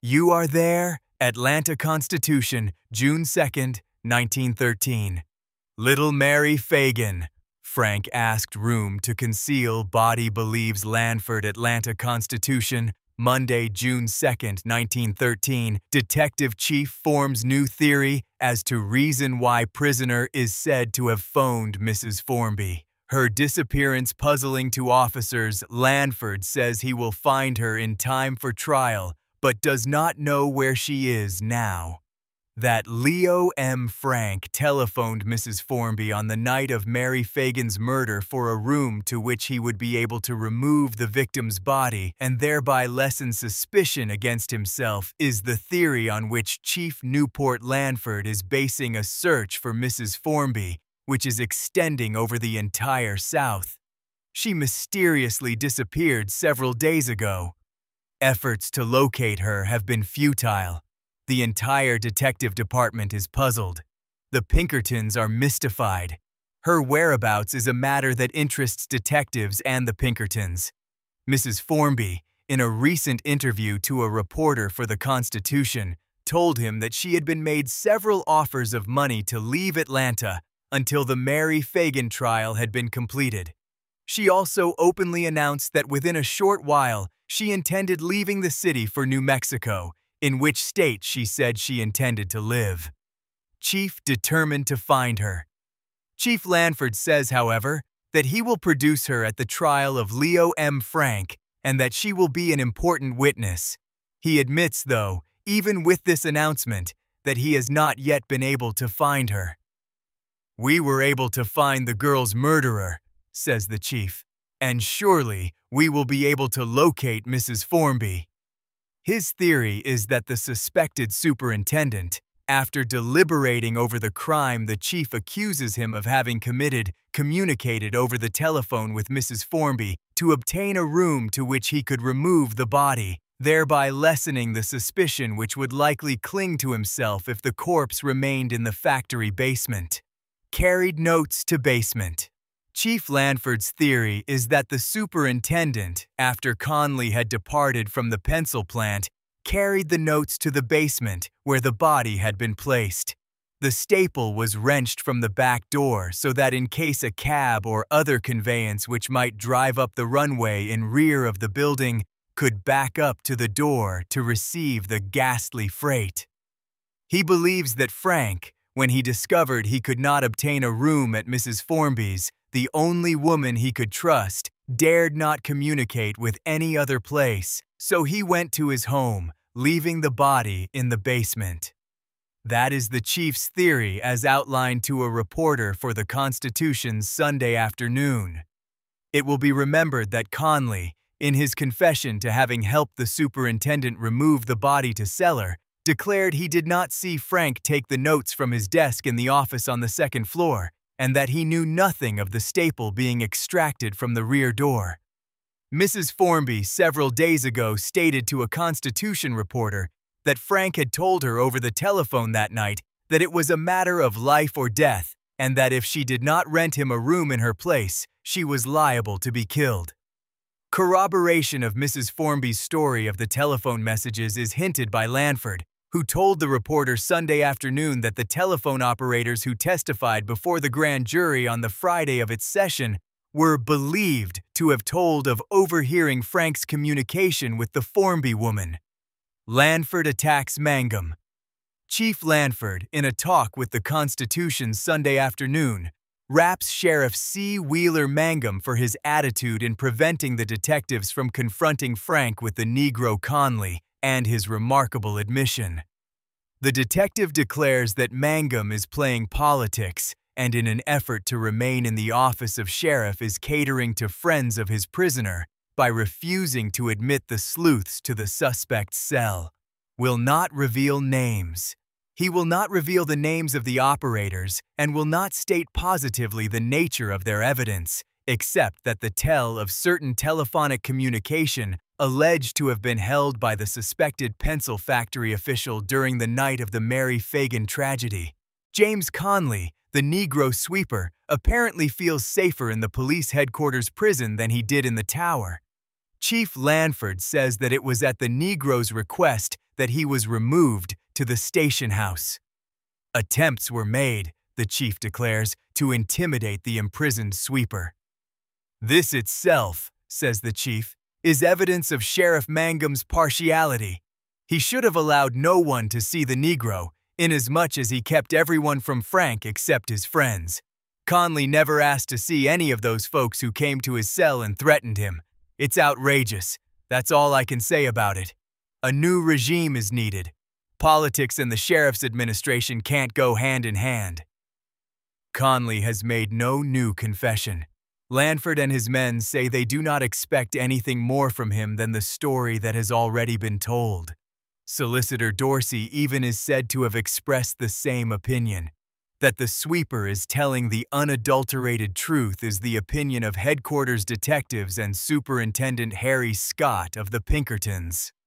You are there, Atlanta Constitution, June 2nd, 1913. Little Mary Fagan. Frank asked room to conceal body believes Lanford Atlanta Constitution, Monday, June 2nd, 1913. Detective Chief forms new theory as to reason why prisoner is said to have phoned Mrs. Formby. Her disappearance puzzling to officers, Lanford says he will find her in time for trial, but does not know where she is now. That Leo M. Frank telephoned Mrs. Formby on the night of Mary Fagan's murder for a room to which he would be able to remove the victim's body and thereby lessen suspicion against himself is the theory on which Chief Newport Lanford is basing a search for Mrs. Formby, which is extending over the entire South. She mysteriously disappeared several days ago. Efforts to locate her have been futile. The entire detective department is puzzled. The Pinkertons are mystified. Her whereabouts is a matter that interests detectives and the Pinkertons. Mrs. Formby, in a recent interview to a reporter for the Constitution, told him that she had been made several offers of money to leave Atlanta until the Mary Fagan trial had been completed. She also openly announced that within a short while, she intended leaving the city for New Mexico, in which state she said she intended to live. Chief determined to find her. Chief Lanford says, however, that he will produce her at the trial of Leo M. Frank and that she will be an important witness. He admits, though, even with this announcement, that he has not yet been able to find her. "We were able to find the girl's murderer," says the chief, "and surely we will be able to locate Mrs. Formby." His theory is that the suspected superintendent, after deliberating over the crime the chief accuses him of having committed, communicated over the telephone with Mrs. Formby to obtain a room to which he could remove the body, thereby lessening the suspicion which would likely cling to himself if the corpse remained in the factory basement. Carried notes to basement. Chief Lanford's theory is that the superintendent, after Conley had departed from the pencil plant, carried the notes to the basement where the body had been placed. The staple was wrenched from the back door so that in case a cab or other conveyance which might drive up the runway in rear of the building could back up to the door to receive the ghastly freight. He believes that Frank, when he discovered he could not obtain a room at Mrs. Formby's, the only woman he could trust, dared not communicate with any other place, so he went to his home, leaving the body in the basement. That is the chief's theory as outlined to a reporter for the Constitution's Sunday afternoon. It will be remembered that Conley, in his confession to having helped the superintendent remove the body to cellar, declared he did not see Frank take the notes from his desk in the office on the second floor, and that he knew nothing of the staple being extracted from the rear door. Mrs. Formby several days ago stated to a Constitution reporter that Frank had told her over the telephone that night that it was a matter of life or death and that if she did not rent him a room in her place, she was liable to be killed. Corroboration of Mrs. Formby's story of the telephone messages is hinted by Lanford, who told the reporter Sunday afternoon that the telephone operators who testified before the grand jury on the Friday of its session were believed to have told of overhearing Frank's communication with the Formby woman. Lanford attacks Mangum. Chief Lanford, in a talk with the Constitution Sunday afternoon, raps Sheriff C. Wheeler Mangum for his attitude in preventing the detectives from confronting Frank with the Negro Conley and his remarkable admission. The detective declares that Mangum is playing politics and in an effort to remain in the office of sheriff is catering to friends of his prisoner by refusing to admit the sleuths to the suspect's cell. Will not reveal names. He will not reveal the names of the operators and will not state positively the nature of their evidence, except that the tell of certain telephonic communication alleged to have been held by the suspected pencil factory official during the night of the Mary Fagan tragedy. James Conley, the Negro sweeper, apparently feels safer in the police headquarters prison than he did in the tower. Chief Lanford says that it was at the Negro's request that he was removed to the station house. Attempts were made, the chief declares, to intimidate the imprisoned sweeper. This itself, says the chief, is evidence of Sheriff Mangum's partiality. He should have allowed no one to see the Negro, inasmuch as he kept everyone from Frank except his friends. Conley never asked to see any of those folks who came to his cell and threatened him. It's outrageous. That's all I can say about it. A new regime is needed. Politics and the sheriff's administration can't go hand in hand. Conley has made no new confession. Lanford and his men say they do not expect anything more from him than the story that has already been told. Solicitor Dorsey even is said to have expressed the same opinion. That the sweeper is telling the unadulterated truth is the opinion of headquarters detectives and Superintendent Harry Scott of the Pinkertons.